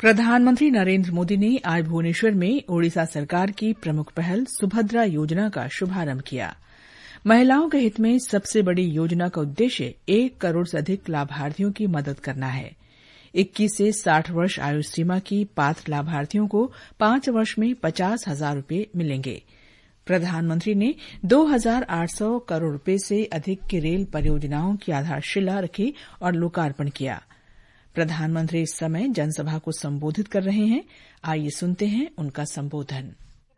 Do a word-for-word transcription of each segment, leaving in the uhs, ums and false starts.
प्रधानमंत्री नरेंद्र मोदी ने आज भुवनेश्वर में ओडिशा सरकार की प्रमुख पहल सुभद्रा योजना का शुभारंभ किया। महिलाओं के हित में सबसे बड़ी योजना का उद्देश्य एक करोड़ से अधिक लाभार्थियों की मदद करना है। इक्कीस से साठ वर्ष आयु सीमा की पात्र लाभार्थियों को पांच वर्ष में पचास हजार रूपये मिलेंगे। प्रधानमंत्री ने दो हजार आठ सौ करोड़ रूपये से अधिक की रेल परियोजनाओं की आधारशिला रखी और लोकार्पण किया। प्रधानमंत्री इस समय जनसभा को संबोधित कर रहे हैं। आइए सुनते हैं उनका संबोधन।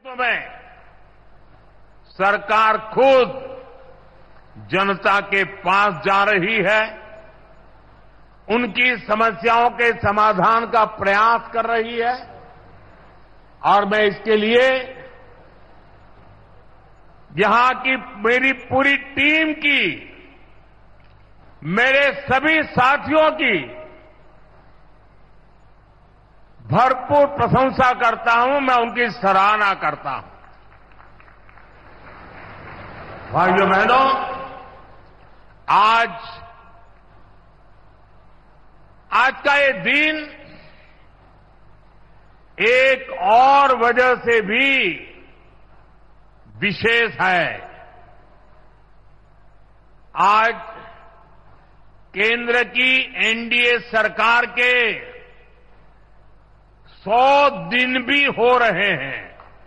सरकार खुद जनता के पास जा रही है, उनकी समस्याओं के समाधान का प्रयास कर रही है और मैं इसके लिए यहां की मेरी पूरी टीम की, मेरे सभी साथियों की भरपूर प्रशंसा करता हूं। मैं उनकी सराहना करता हूं। भाइयों बहनों, आज आज का ये दिन एक और वजह से भी विशेष है। आज केंद्र की एनडीए सरकार के सौ दिन भी हो रहे हैं।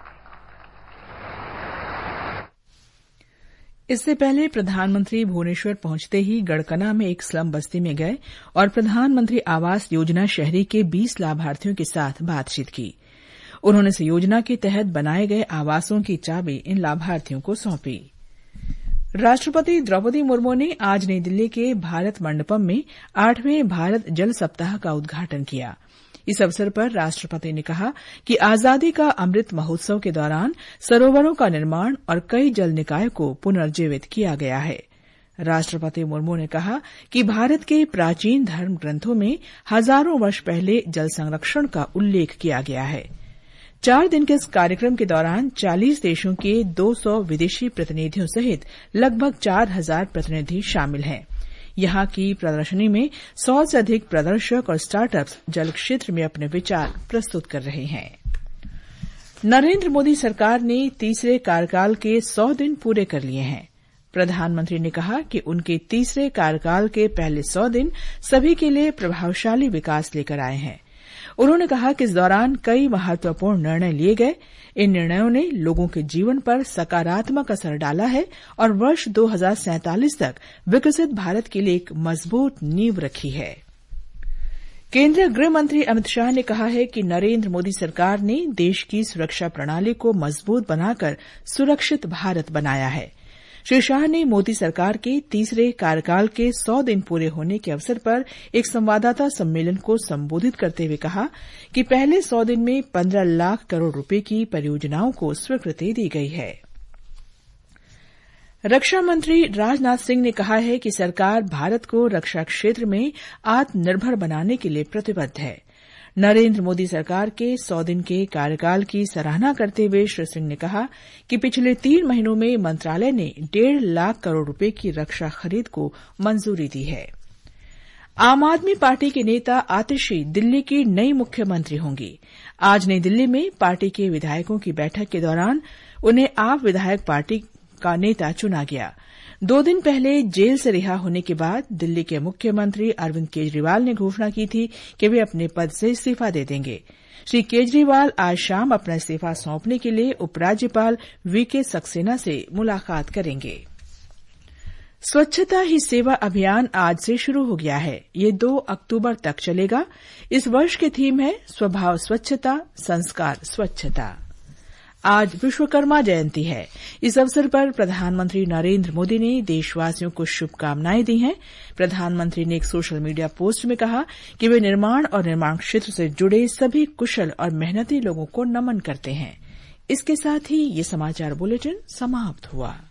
इससे पहले प्रधानमंत्री भुवनेश्वर पहुंचते ही गड़कना में एक स्लम बस्ती में गए और प्रधानमंत्री आवास योजना शहरी के बीस लाभार्थियों के साथ बातचीत की। उन्होंने इस योजना के तहत बनाए गए आवासों की चाबी इन लाभार्थियों को सौंपी। राष्ट्रपति द्रौपदी मुर्मू ने आज नई दिल्ली के भारत मंडपम में आठवें भारत जल सप्ताह का उद्घाटन किया। इस अवसर पर राष्ट्रपति ने कहा कि आजादी का अमृत महोत्सव के दौरान सरोवरों का निर्माण और कई जल निकाय को पुनर्जीवित किया गया है। राष्ट्रपति मुर्मू ने कहा कि भारत के प्राचीन धर्म ग्रंथों में हजारों वर्ष पहले जल संरक्षण का उल्लेख किया गया है। चार दिन के इस कार्यक्रम के दौरान चालीस देशों के दो सौ विदेशी प्रतिनिधियों सहित लगभग चार हजार प्रतिनिधि शामिल हैं। यहां की प्रदर्शनी में सौ से अधिक प्रदर्शक और स्टार्टअप्स जल क्षेत्र में अपने विचार प्रस्तुत कर रहे हैं। नरेंद्र मोदी सरकार ने तीसरे कार्यकाल के सौ दिन पूरे कर लिए हैं। प्रधानमंत्री ने कहा कि उनके तीसरे कार्यकाल के पहले सौ दिन सभी के लिए प्रभावशाली विकास लेकर आए हैं। उन्होंने कहा कि इस दौरान कई महत्वपूर्ण निर्णय लिए गए। इन निर्णयों ने लोगों के जीवन पर सकारात्मक असर डाला है और वर्ष दो हजार सैंतालीस तक विकसित भारत के लिए एक मजबूत नींव रखी है। केंद्रीय गृह मंत्री अमित शाह ने कहा है कि नरेंद्र मोदी सरकार ने देश की सुरक्षा प्रणाली को मजबूत बनाकर सुरक्षित भारत बनाया है। श्री शाह ने मोदी सरकार के तीसरे कार्यकाल के सौ दिन पूरे होने के अवसर पर एक संवाददाता सम्मेलन को संबोधित करते हुए कहा कि पहले सौ दिन में पंद्रह लाख करोड़ रुपए की परियोजनाओं को स्वीकृति दी गई है। रक्षा मंत्री राजनाथ सिंह ने कहा है कि सरकार भारत को रक्षा क्षेत्र में आत्मनिर्भर बनाने के लिए प्रतिबद्ध है। नरेंद्र मोदी सरकार के सौ दिन के कार्यकाल की सराहना करते हुए श्री सिंह ने कहा कि पिछले तीन महीनों में मंत्रालय ने डेढ़ लाख करोड़ रुपए की रक्षा खरीद को मंजूरी दी है। आम आदमी पार्टी के नेता आतिशी दिल्ली की नई मुख्यमंत्री होंगी। आज नई दिल्ली में पार्टी के विधायकों की बैठक के दौरान उन्हें आप विधायक पार्टी का नेता चुना गया। दो दिन पहले जेल से रिहा होने के बाद दिल्ली के मुख्यमंत्री अरविंद केजरीवाल ने घोषणा की थी कि वे अपने पद से इस्तीफा दे देंगे। श्री केजरीवाल आज शाम अपना इस्तीफा सौंपने के लिए उपराज्यपाल वीके सक्सेना से मुलाकात करेंगे। स्वच्छता ही सेवा अभियान आज से शुरू हो गया है। ये दो अक्टूबर तक चलेगा। इस वर्ष की थीम है स्वभाव स्वच्छता, संस्कार स्वच्छता। आज विश्वकर्मा जयंती है। इस अवसर पर प्रधानमंत्री नरेंद्र मोदी ने देशवासियों को शुभकामनाएं दी हैं। प्रधानमंत्री ने एक सोशल मीडिया पोस्ट में कहा कि वे निर्माण और निर्माण क्षेत्र से जुड़े सभी कुशल और मेहनती लोगों को नमन करते हैं। इसके साथ ही ये समाचार बुलेटिन समाप्त हुआ।